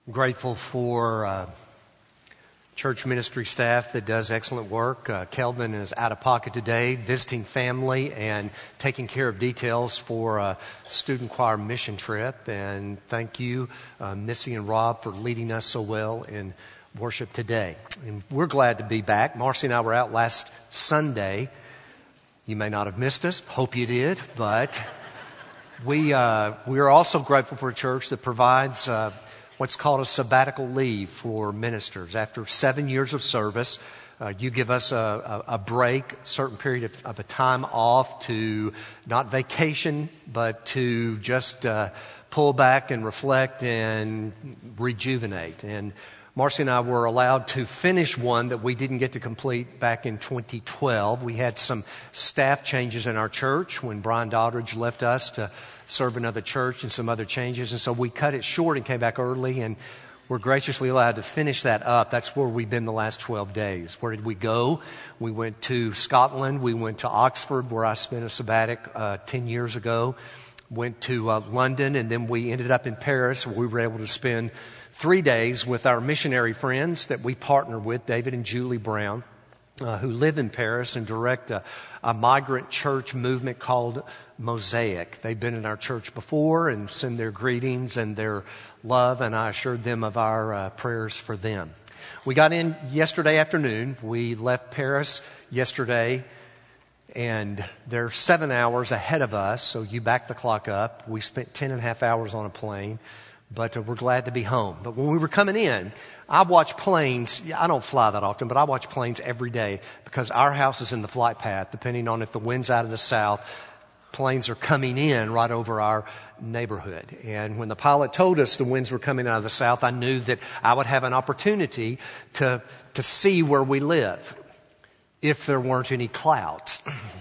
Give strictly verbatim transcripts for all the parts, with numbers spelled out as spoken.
Grateful for uh, church ministry staff that does excellent work. Uh, Kelvin is out of pocket today, visiting family and taking care of details for a student choir mission trip. And thank you, uh, Missy and Rob, for leading us so well in worship today. And we're glad to be back. Marcy and I were out last Sunday. You may not have missed us. Hope you did. But we uh, we are also grateful for a church that provides Uh, what's called a sabbatical leave for ministers. After seven years of service, uh, you give us a, a, a break, a certain period of, of a time off to not vacation, but to just uh, pull back and reflect and rejuvenate. And Marcy and I were allowed to finish one that we didn't get to complete back in twenty twelve. We had some staff changes in our church when Brian Doddridge left us to serve another church and some other changes. And so we cut it short and came back early, and we're graciously allowed to finish that up. That's where we've been the last twelve days. Where did we go? We went to Scotland. We went to Oxford, where I spent a sabbatic uh, ten years ago. Went to uh, London, and then we ended up in Paris, where we were able to spend three days with our missionary friends that we partner with, David and Julie Brown, uh, who live in Paris and direct a, a migrant church movement called Mosaic. They've been in our church before and send their greetings and their love, and I assured them of our uh, prayers for them. We got in yesterday afternoon. We left Paris yesterday, and they're seven hours ahead of us, so you back the clock up. We spent ten and a half hours on a plane, but uh, we're glad to be home. But when we were coming in, I watch planes. I don't fly that often, but I watch planes every day because our house is in the flight path. Depending on if the wind's out of the south, planes are coming in right over our neighborhood. And when the pilot told us the winds were coming out of the south, I knew that I would have an opportunity to to see where we live if there weren't any clouds.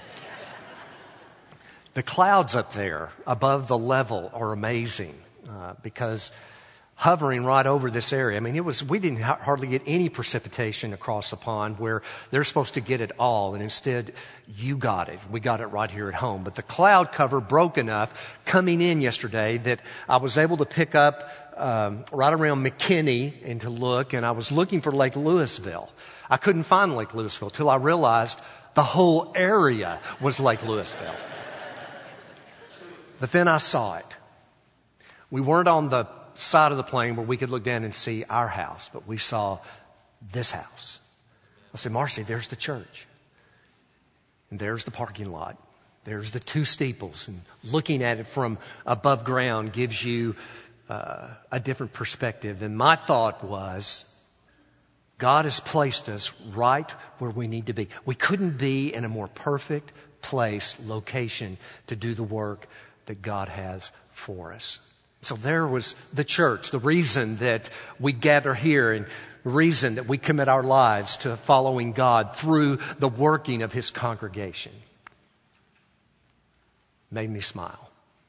The clouds up there above the level are amazing uh, because hovering right over this area. I mean, it was, we didn't ha- hardly get any precipitation across the pond where they're supposed to get it all. And instead, you got it. We got it right here at home. But the cloud cover broke enough coming in yesterday that I was able to pick up um, right around McKinney and to look. And I was looking for Lake Louisville. I couldn't find Lake Louisville till I realized the whole area was Lake Louisville. But then I saw it. We weren't on the side of the plane where we could look down and see our house, but we saw this house. I said, Marcy, there's the church. And there's the parking lot. There's the two steeples. And looking at it from above ground gives you uh, a different perspective. And my thought was, God has placed us right where we need to be. We couldn't be in a more perfect place, location, to do the work that God has for us. So there was the church, the reason that we gather here and the reason that we commit our lives to following God through the working of His congregation. Made me smile.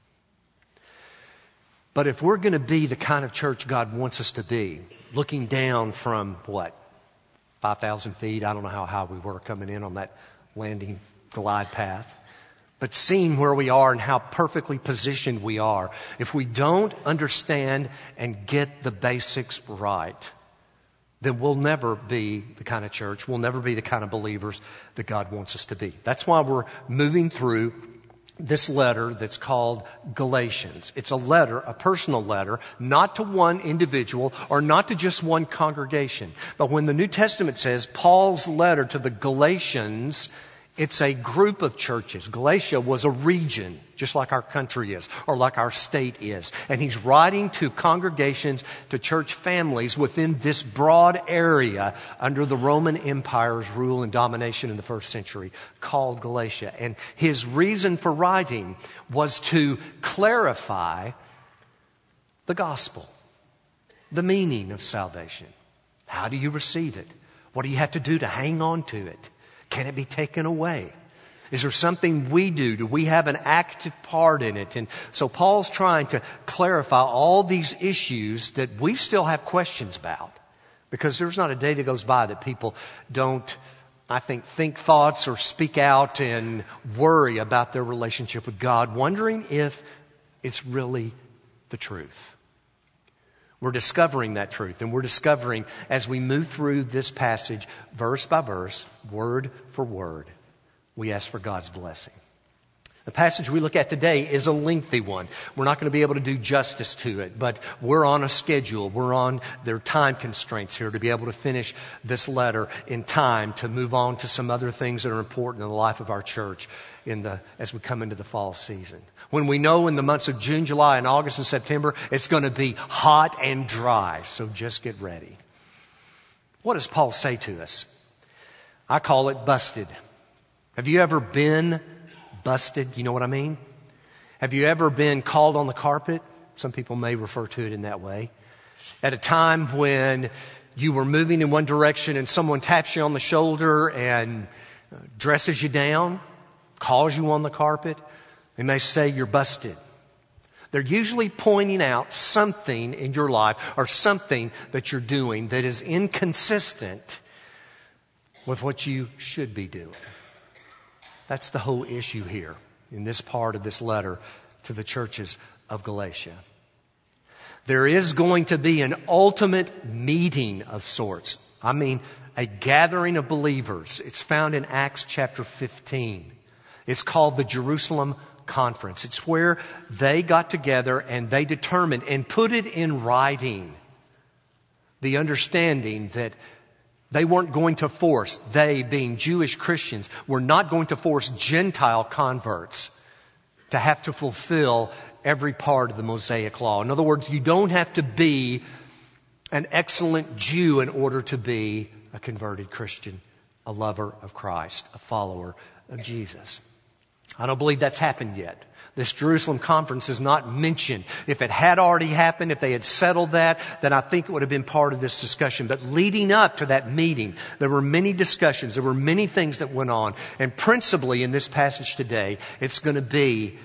But if we're going to be the kind of church God wants us to be, looking down from what, five thousand feet, I don't know how high we were coming in on that landing glide path, but seeing where we are and how perfectly positioned we are, if we don't understand and get the basics right, then we'll never be the kind of church, we'll never be the kind of believers that God wants us to be. That's why we're moving through this letter that's called Galatians. It's a letter, a personal letter, not to one individual or not to just one congregation. But when the New Testament says Paul's letter to the Galatians, it's a group of churches. Galatia was a region, just like our country is, or like our state is. And he's writing to congregations, to church families within this broad area under the Roman Empire's rule and domination in the first century, called Galatia. And his reason for writing was to clarify the gospel, the meaning of salvation. How do you receive it? What do you have to do to hang on to it? Can it be taken away? Is there something we do? Do we have an active part in it? And so Paul's trying to clarify all these issues that we still have questions about. Because there's not a day that goes by that people don't, I think, think thoughts or speak out and worry about their relationship with God, wondering if it's really the truth. We're discovering that truth, and we're discovering as we move through this passage, verse by verse, word for word, we ask for God's blessing. The passage we look at today is a lengthy one. We're not going to be able to do justice to it, but we're on a schedule. We're on their time constraints here to be able to finish this letter in time to move on to some other things that are important in the life of our church in the as we come into the fall season. When we know in the months of June, July, and August and September, it's going to be hot and dry. So just get ready. What does Paul say to us? I call it busted. Have you ever been busted? You know what I mean? Have you ever been called on the carpet? Some people may refer to it in that way. At a time when you were moving in one direction and someone taps you on the shoulder and dresses you down, calls you on the carpet, they may say you're busted. They're usually pointing out something in your life or something that you're doing that is inconsistent with what you should be doing. That's the whole issue here in this part of this letter to the churches of Galatia. There is going to be an ultimate meeting of sorts. I mean, a gathering of believers. It's found in Acts chapter fifteen. It's called the Jerusalem Conference. It's where they got together and they determined and put it in writing the understanding that they weren't going to force, they being Jewish Christians, were not going to force Gentile converts to have to fulfill every part of the Mosaic law. In other words, you don't have to be an excellent Jew in order to be a converted Christian, a lover of Christ, a follower of Jesus. I don't believe that's happened yet. This Jerusalem conference is not mentioned. If it had already happened, if they had settled that, then I think it would have been part of this discussion. But leading up to that meeting, there were many discussions. There were many things that went on. And principally in this passage today, it's going to be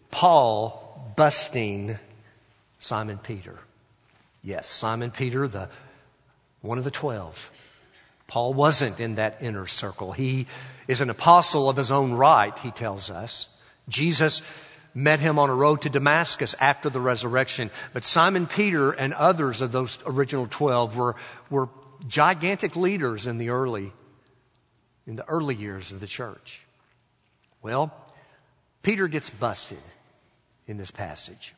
Paul busting Simon Peter. Yes, Simon Peter, the one of the twelve. Paul wasn't in that inner circle. He is an apostle of his own right, he tells us. Jesus met him on a road to Damascus after the resurrection. But Simon Peter and others of those original twelve were, were gigantic leaders in the early, in the early years of the church. Well, Peter gets busted in this passage.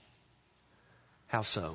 How so?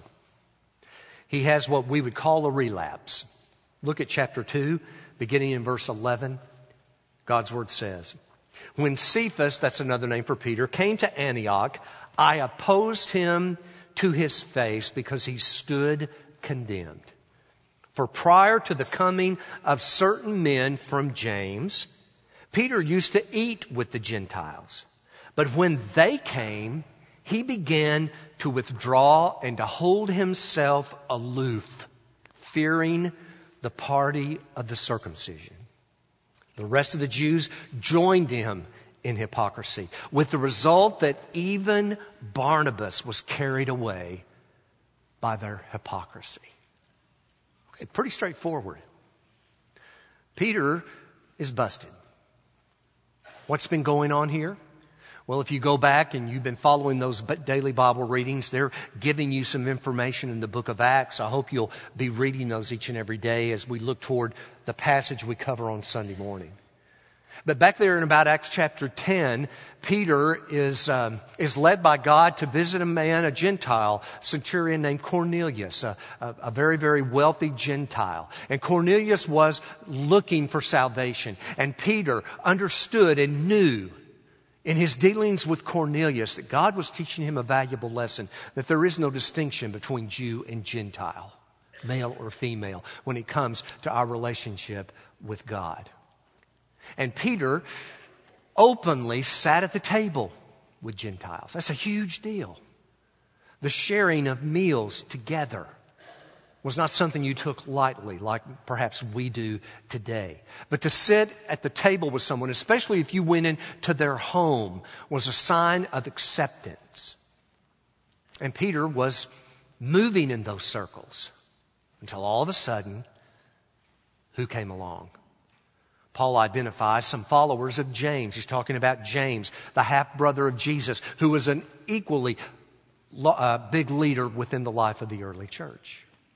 He has what we would call a relapse. Look at chapter two, beginning in verse eleven. God's word says, when Cephas, that's another name for Peter, came to Antioch, I opposed him to his face because he stood condemned. For prior to the coming of certain men from James, Peter used to eat with the Gentiles. But when they came, he began to withdraw and to hold himself aloof, fearing the party of the circumcision. The rest of the Jews joined him in hypocrisy, with the result that even Barnabas was carried away by their hypocrisy. Okay, pretty straightforward. Peter is busted. What's been going on here? Well, if you go back and you've been following those daily Bible readings, they're giving you some information in the book of Acts. I hope you'll be reading those each and every day as we look toward the passage we cover on Sunday morning. But back there in about Acts chapter ten, Peter is um, is led by God to visit a man, a Gentile centurion named Cornelius, a, a, a very, very wealthy Gentile. And Cornelius was looking for salvation. And Peter understood and knew in his dealings with Cornelius that God was teaching him a valuable lesson, that there is no distinction between Jew and Gentile, male or female, when it comes to our relationship with God. And Peter openly sat at the table with Gentiles. That's a huge deal. The sharing of meals together was not something you took lightly, like perhaps we do today. But to sit at the table with someone, especially if you went into their home, was a sign of acceptance. And Peter was moving in those circles until all of a sudden, who came along? Paul identifies some followers of James. He's talking about James, the half-brother of Jesus, who was an equally uh, big leader within the life of the early church.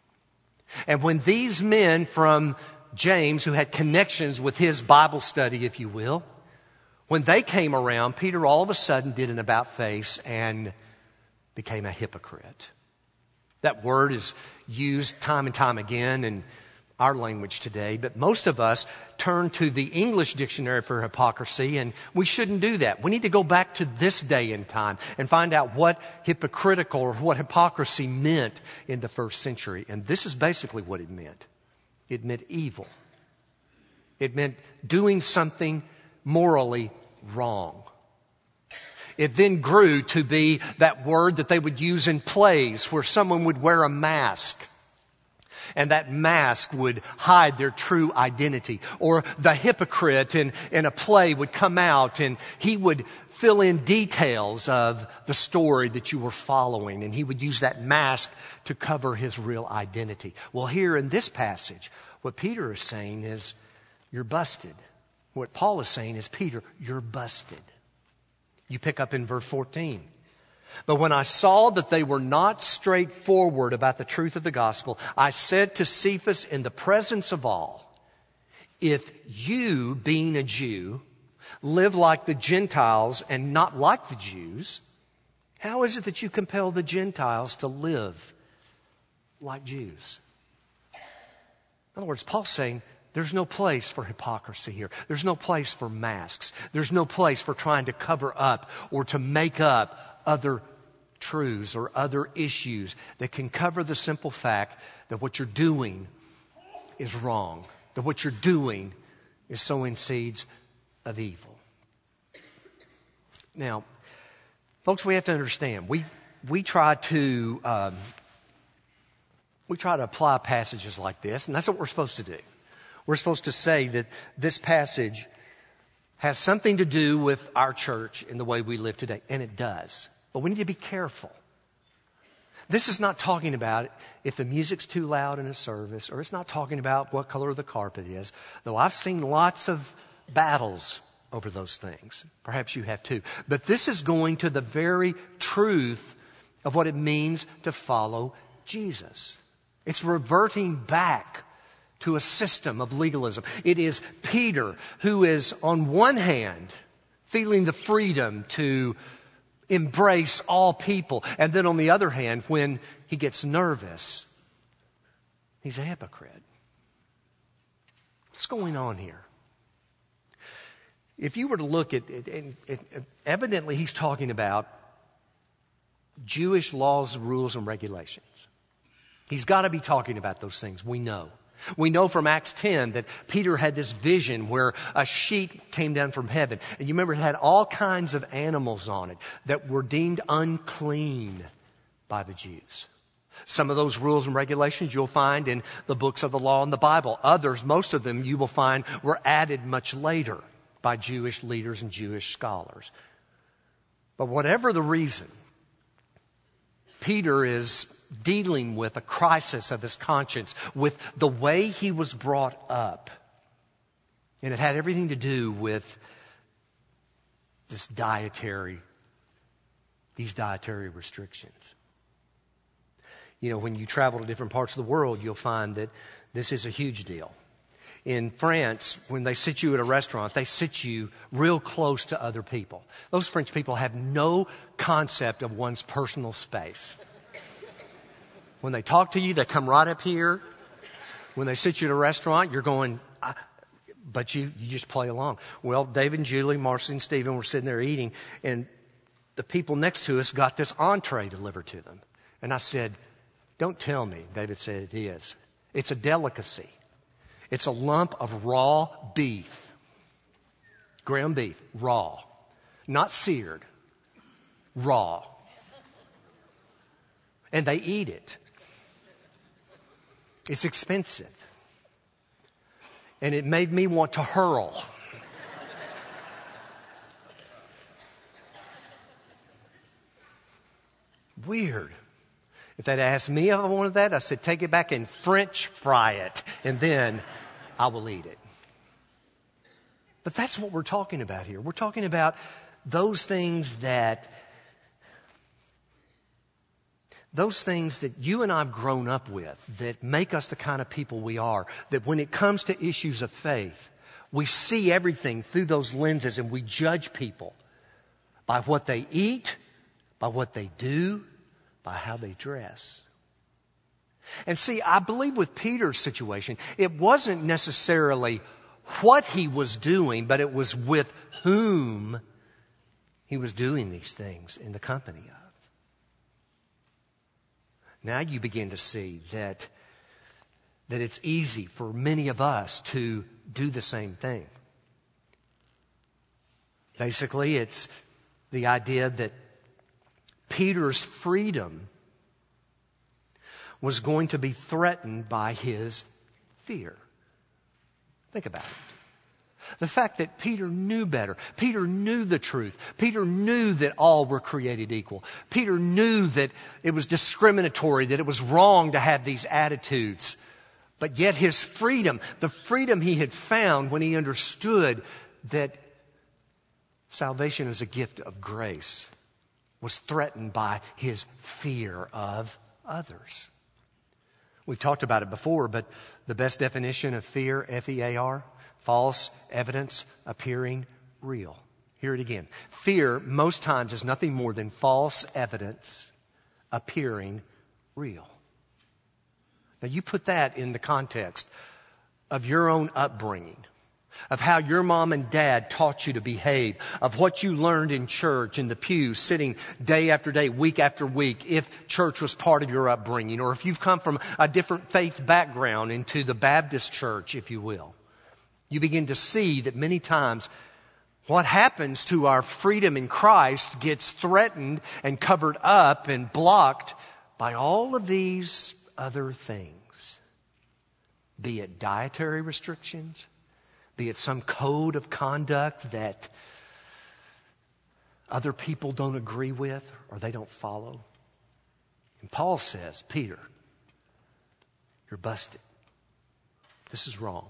And when these men from James, who had connections with his Bible study, if you will, when they came around, Peter all of a sudden did an about-face and became a hypocrite. That word is used time and time again in our language today, but most of us turn to the English dictionary for hypocrisy, and we shouldn't do that. We need to go back to this day and time and find out what hypocritical or what hypocrisy meant in the first century. And this is basically what it meant. It meant evil. It meant doing something morally wrong. It then grew to be that word that they would use in plays where someone would wear a mask. And that mask would hide their true identity. Or the hypocrite in, in a play would come out and he would fill in details of the story that you were following. And he would use that mask to cover his real identity. Well, here in this passage, what Peter is saying is, you're busted. What Paul is saying is, Peter, you're busted. You pick up in verse fourteen. But when I saw that they were not straightforward about the truth of the gospel, I said to Cephas in the presence of all, if you, being a Jew, live like the Gentiles and not like the Jews, how is it that you compel the Gentiles to live like Jews? In other words, Paul's saying, there's no place for hypocrisy here. There's no place for masks. There's no place for trying to cover up or to make up other truths or other issues that can cover the simple fact that what you're doing is wrong, that what you're doing is sowing seeds of evil. Now, folks, we have to understand, we we try to um, we try to apply passages like this, and that's what we're supposed to do. We're supposed to say that this passage has something to do with our church in the way we live today. And it does. But we need to be careful. This is not talking about if the music's too loud in a service, or it's not talking about what color the carpet is. Though I've seen lots of battles over those things. Perhaps you have too. But this is going to the very truth of what it means to follow Jesus. It's reverting back to a system of legalism. It is Peter who is on one hand feeling the freedom to embrace all people. And then on the other hand, when he gets nervous, he's a hypocrite. What's going on here? If you were to look at it, it, it evidently he's talking about Jewish laws, rules, and regulations. He's got to be talking about those things, we know. We know from Acts ten that Peter had this vision where a sheet came down from heaven. And you remember it had all kinds of animals on it that were deemed unclean by the Jews. Some of those rules and regulations you'll find in the books of the law and the Bible. Others, most of them, you will find were added much later by Jewish leaders and Jewish scholars. But whatever the reason, Peter is dealing with a crisis of his conscience, with the way he was brought up. And it had everything to do with this dietary, these dietary restrictions. You know, when you travel to different parts of the world, you'll find that this is a huge deal. In France, when they sit you at a restaurant, they sit you real close to other people. Those French people have no concept of one's personal space. When they talk to you, they come right up here. When they sit you at a restaurant, you're going, I, but you, you just play along. Well, David and Julie, Marcy and Stephen were sitting there eating, and the people next to us got this entree delivered to them. And I said, don't tell me. David said, it is. It's a delicacy. It's a lump of raw beef. Ground beef, raw. Not seared. Raw. And they eat it. It's expensive. And it made me want to hurl. Weird. If they'd asked me if I wanted that, I said, take it back and French fry it, and then I will eat it. But that's what we're talking about here. We're talking about those things that those things that you and I have grown up with that make us the kind of people we are, that when it comes to issues of faith, we see everything through those lenses and we judge people by what they eat, by what they do, by how they dress. And see, I believe with Peter's situation, it wasn't necessarily what he was doing, but it was with whom he was doing these things in the company of. Now you begin to see that, that it's easy for many of us to do the same thing. Basically, it's the idea that Peter's freedom was going to be threatened by his fear. Think about it. The fact that Peter knew better. Peter knew the truth. Peter knew that all were created equal. Peter knew that it was discriminatory, that it was wrong to have these attitudes. But yet his freedom, the freedom he had found when he understood that salvation is a gift of grace, was threatened by his fear of others. We've talked about it before, but the best definition of fear, F E A R, false evidence appearing real. Hear it again. Fear, most times, is nothing more than false evidence appearing real. Now, you put that in the context of your own upbringing, of how your mom and dad taught you to behave, of what you learned in church, in the pews, sitting day after day, week after week, if church was part of your upbringing, or if you've come from a different faith background into the Baptist church, if you will. You begin to see that many times what happens to our freedom in Christ gets threatened and covered up and blocked by all of these other things. Be it dietary restrictions, be it some code of conduct that other people don't agree with or they don't follow. And Paul says, Peter, you're busted. This is wrong.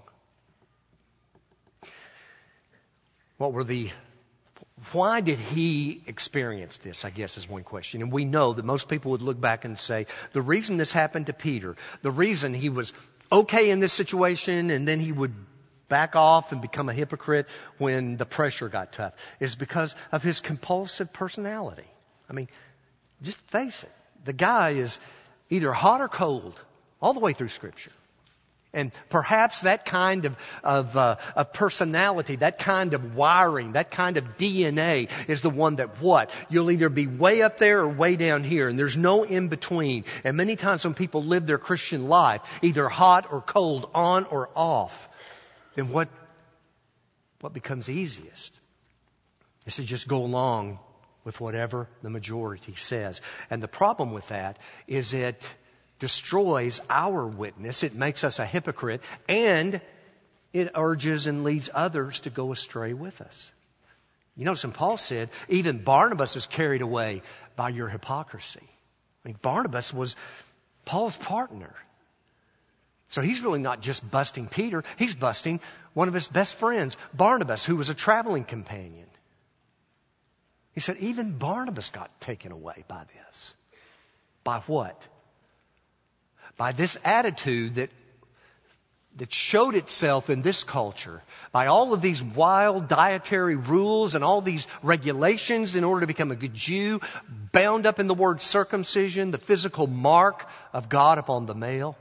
What were the, why did he experience this, I guess, is one question. And we know that most people would look back and say, the reason this happened to Peter, the reason he was okay in this situation and then he would back off and become a hypocrite when the pressure got tough, is because of his compulsive personality. I mean, just face it. The guy is either hot or cold all the way through Scripture. And perhaps that kind of, of, uh, of personality, that kind of wiring, that kind of D N A is the one that what? You'll either be way up there or way down here, and there's no in between. And many times when people live their Christian life, either hot or cold, on or off, then what, what becomes easiest is to just go along with whatever the majority says. And the problem with that is it destroys our witness. It makes us a hypocrite, and it urges and leads others to go astray with us. You know, some Paul said, even Barnabas is carried away by your hypocrisy. I mean, Barnabas was Paul's partner. So he's really not just busting Peter, he's busting one of his best friends, Barnabas, who was a traveling companion. He said, even Barnabas got taken away by this. By what? By this attitude that, that showed itself in this culture, by all of these wild dietary rules and all these regulations in order to become a good Jew, bound up in the word circumcision, the physical mark of God upon the male.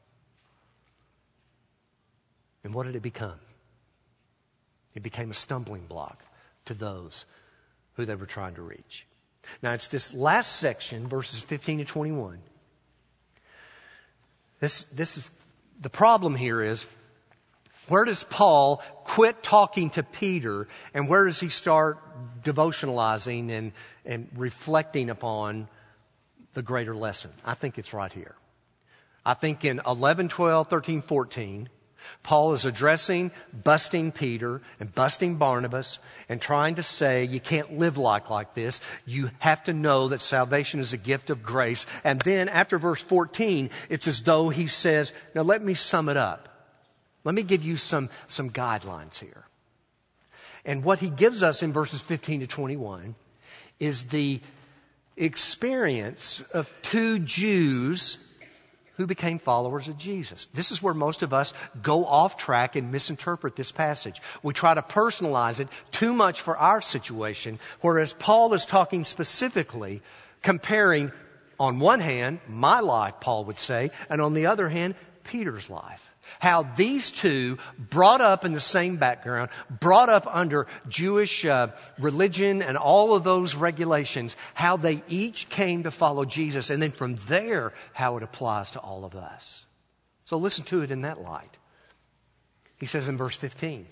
And what did it become? It became a stumbling block to those who they were trying to reach. Now it's this last section, verses fifteen to twenty-one. This, this is, the problem here is, where does Paul quit talking to Peter and where does he start devotionalizing and, and reflecting upon the greater lesson? I think it's right here. I think in eleven, twelve, thirteen, fourteen, Paul is addressing busting Peter and busting Barnabas and trying to say you can't live like like this. You have to know that salvation is a gift of grace. And then after verse fourteen, it's as though he says, now let me sum it up. Let me give you some, some guidelines here. And what he gives us in verses fifteen to twenty-one is the experience of two Jews who became followers of Jesus. This is where most of us go off track and misinterpret this passage. We try to personalize it too much for our situation, whereas Paul is talking specifically, comparing, on one hand, my life, Paul would say, and on the other hand, Peter's life. How these two, brought up in the same background, brought up under Jewish uh, religion and all of those regulations, how they each came to follow Jesus, and then from there, how it applies to all of us. So listen to it in that light. He says in verse fifteen,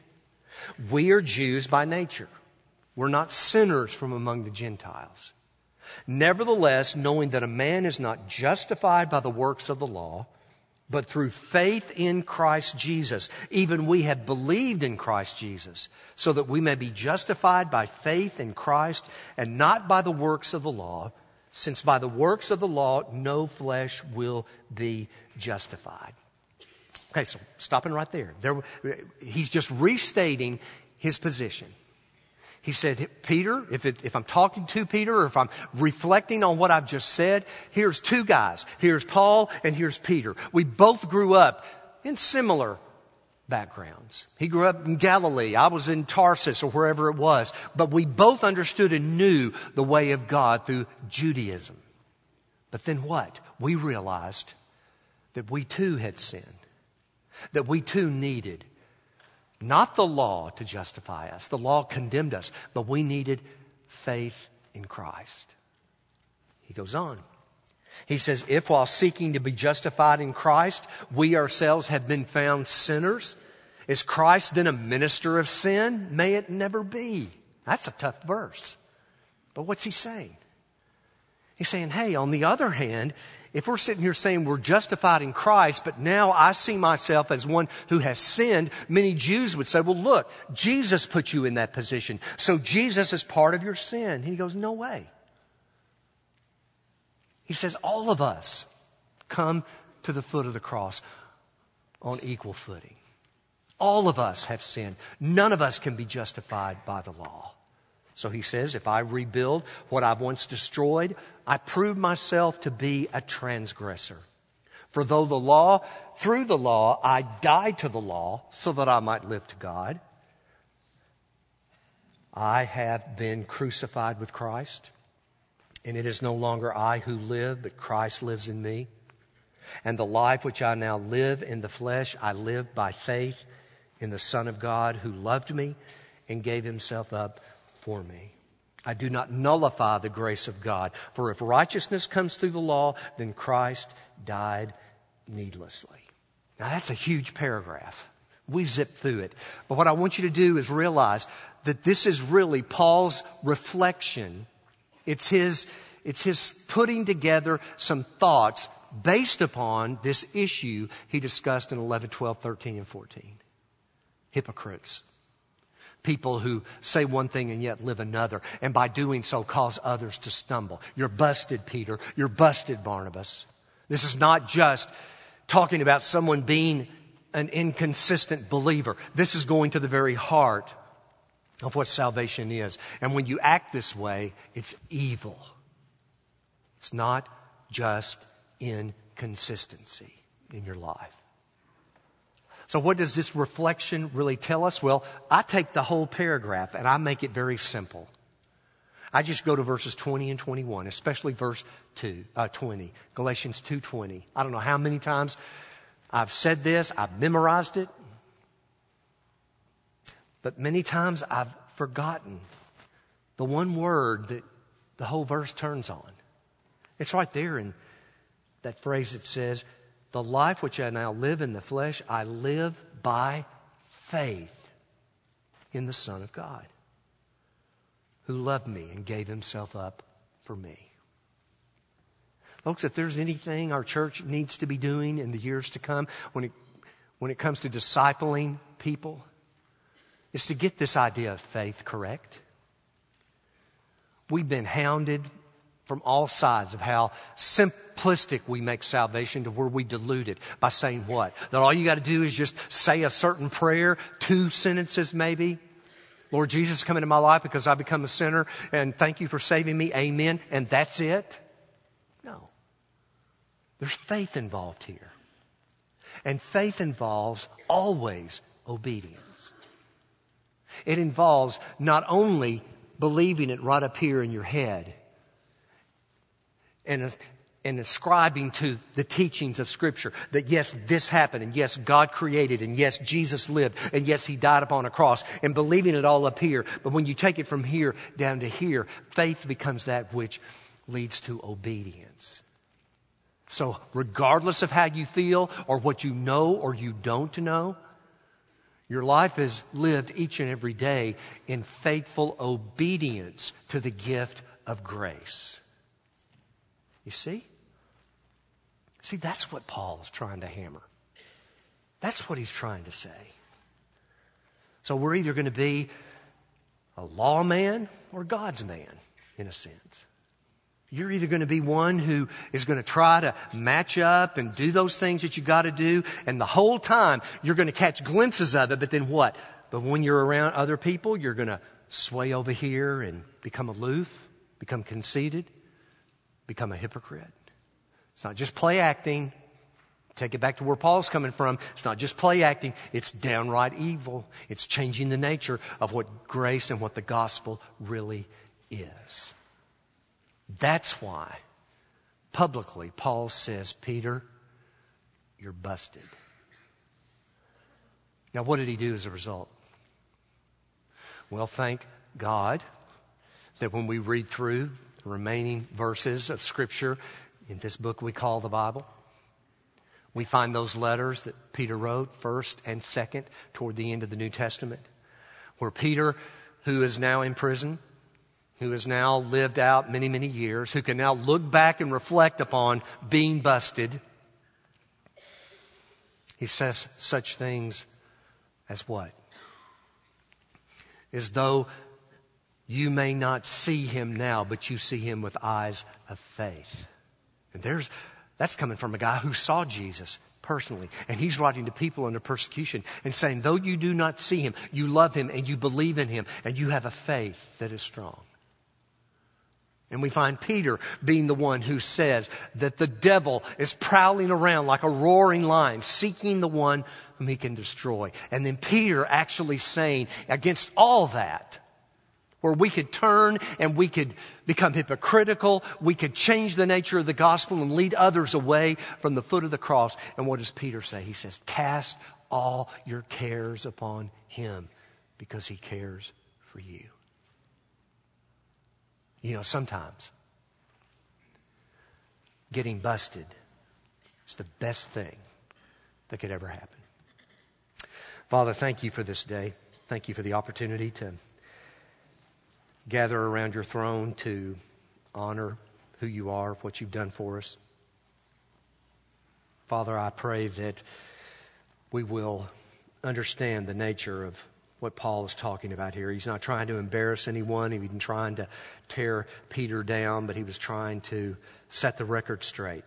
we are Jews by nature. We're not sinners from among the Gentiles. Nevertheless, knowing that a man is not justified by the works of the law, but through faith in Christ Jesus, even we have believed in Christ Jesus, so that we may be justified by faith in Christ and not by the works of the law, since by the works of the law no flesh will be justified. Okay, so stopping right there. there he's just restating his position. He said, Peter, if, it, if I'm talking to Peter or if I'm reflecting on what I've just said, here's two guys. Here's Paul and here's Peter. We both grew up in similar backgrounds. He grew up in Galilee. I was in Tarsus or wherever it was. But we both understood and knew the way of God through Judaism. But then what? We realized that we too had sinned. That we too needed not the law to justify us. The law condemned us, but we needed faith in Christ. He goes on. He says, if while seeking to be justified in Christ, we ourselves have been found sinners, is Christ then a minister of sin? May it never be. That's a tough verse. But what's he saying? He's saying, hey, on the other hand, if we're sitting here saying we're justified in Christ, but now I see myself as one who has sinned, many Jews would say, well, look, Jesus put you in that position. So Jesus is part of your sin. And he goes, no way. He says all of us come to the foot of the cross on equal footing. All of us have sinned. None of us can be justified by the law. So he says, if I rebuild what I've once destroyed, I prove myself to be a transgressor. For though the law, through the law, I died to the law so that I might live to God, I have been crucified with Christ, and it is no longer I who live, but Christ lives in me. And the life which I now live in the flesh, I live by faith in the Son of God who loved me and gave himself up for me. I do not nullify the grace of God. For if righteousness comes through the law, then Christ died needlessly. Now that's a huge paragraph. We zip through it. But what I want you to do is realize that this is really Paul's reflection. It's his, it's his putting together some thoughts based upon this issue he discussed in eleven, twelve, thirteen, and fourteen. Hypocrites. People who say one thing and yet live another, and by doing so cause others to stumble. You're busted, Peter. You're busted, Barnabas. This is not just talking about someone being an inconsistent believer. This is going to the very heart of what salvation is. And when you act this way, it's evil. It's not just inconsistency in your life. So what does this reflection really tell us? Well, I take the whole paragraph and I make it very simple. I just go to verses twenty and twenty-one, especially verse two, uh, twenty, Galatians two twenty. I don't know how many times I've said this, I've memorized it, but many times I've forgotten the one word that the whole verse turns on. It's right there in that phrase that says, the life which I now live in the flesh, I live by faith in the Son of God, who loved me and gave himself up for me. Folks, if there's anything our church needs to be doing in the years to come when it, when it comes to discipling people, is to get this idea of faith correct. We've been hounded from all sides of how simplistic we make salvation to where we dilute it by saying what? That all you got to do is just say a certain prayer, two sentences maybe, Lord Jesus, come into my life because I become a sinner, and thank you for saving me. Amen. And that's it? No. There's faith involved here. And faith involves always obedience. It involves not only believing it right up here in your head and, and ascribing to the teachings of Scripture that yes, this happened, and yes, God created, and yes, Jesus lived, and yes, He died upon a cross, and believing it all up here. But when you take it from here down to here, faith becomes that which leads to obedience. So regardless of how you feel or what you know or you don't know, your life is lived each and every day in faithful obedience to the gift of grace. You see? See, that's what Paul is trying to hammer. That's what he's trying to say. So we're either going to be a lawman or God's man, in a sense. You're either going to be one who is going to try to match up and do those things that you got to do, and the whole time you're going to catch glimpses of it, but then what? But when you're around other people, you're going to sway over here and become aloof, become conceited, become a hypocrite. It's not just play acting. Take it back to where Paul's coming from. It's not just play acting. It's downright evil. It's changing the nature of what grace and what the gospel really is. That's why, publicly, Paul says, Peter, you're busted. Now, what did he do as a result? Well, thank God that when we read through the remaining verses of Scripture in this book we call the Bible, we find those letters that Peter wrote, first and second, toward the end of the New Testament, where Peter, who is now in prison, who has now lived out many, many years, who can now look back and reflect upon being busted, he says such things as what? As though you may not see him now, but you see him with eyes of faith. And there's that's coming from a guy who saw Jesus personally. And he's writing to people under persecution and saying, though you do not see him, you love him and you believe in him and you have a faith that is strong. And we find Peter being the one who says that the devil is prowling around like a roaring lion, seeking the one whom he can destroy. And then Peter actually saying against all that, where we could turn and we could become hypocritical, we could change the nature of the gospel and lead others away from the foot of the cross. And what does Peter say? He says, cast all your cares upon him because he cares for you. You know, sometimes getting busted is the best thing that could ever happen. Father, thank you for this day. Thank you for the opportunity to gather around your throne to honor who you are, what you've done for us. Father, I pray that we will understand the nature of what Paul is talking about here. He's not trying to embarrass anyone. He wasn't trying to tear Peter down, but he was trying to set the record straight.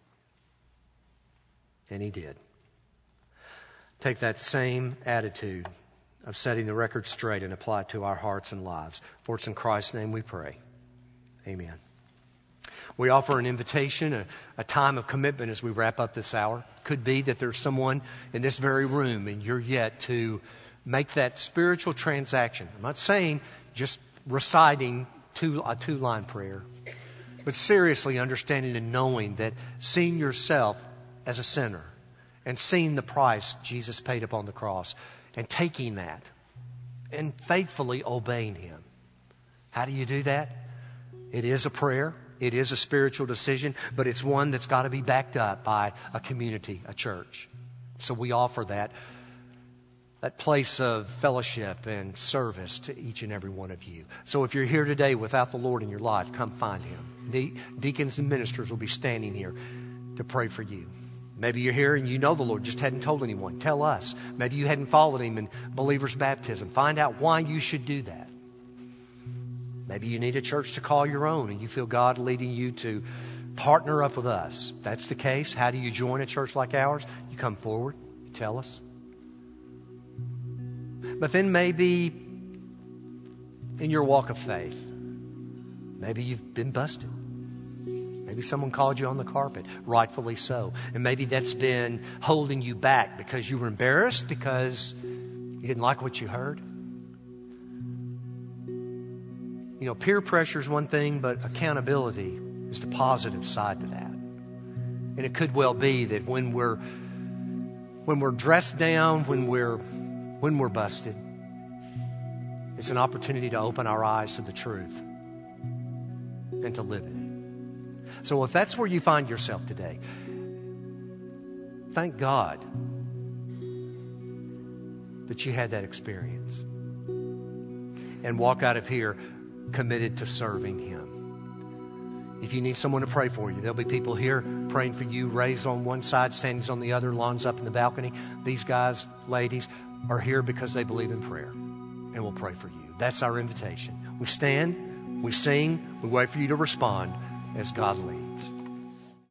And he did. Take that same attitude of setting the record straight and apply it to our hearts and lives. For it's in Christ's name we pray. Amen. We offer an invitation, a, a time of commitment as we wrap up this hour. Could be that there's someone in this very room and you're yet to make that spiritual transaction. I'm not saying just reciting two, a two-line prayer, but seriously understanding and knowing that seeing yourself as a sinner and seeing the price Jesus paid upon the cross and taking that and faithfully obeying Him. How do you do that? It is a prayer. It is a spiritual decision, but it's one that's got to be backed up by a community, a church. So we offer that. That place of fellowship and service to each and every one of you. So if you're here today without the Lord in your life, come find Him. The deacons and ministers will be standing here to pray for you. Maybe you're here and you know the Lord, just hadn't told anyone. Tell us. Maybe you hadn't followed Him in believer's baptism. Find out why you should do that. Maybe you need a church to call your own and you feel God leading you to partner up with us. If that's the case, how do you join a church like ours? You come forward, you tell us. But then maybe in your walk of faith. Maybe you've been busted. Maybe someone called you on the carpet, rightfully so. And maybe that's been holding you back because you were embarrassed because you didn't like what you heard. You know, peer pressure is one thing, but accountability is the positive side to that. And it could well be that when we're when we're dressed down, when we're when we're busted, it's an opportunity to open our eyes to the truth and to live in it. So if that's where you find yourself today, thank God that you had that experience. And walk out of here committed to serving Him. If you need someone to pray for you, there'll be people here praying for you. Ray's on one side, Sandy's on the other, Lon's up in the balcony. These guys, ladies, are here because they believe in prayer and will pray for you. That's our invitation. We stand, we sing, we wait for you to respond as God leads.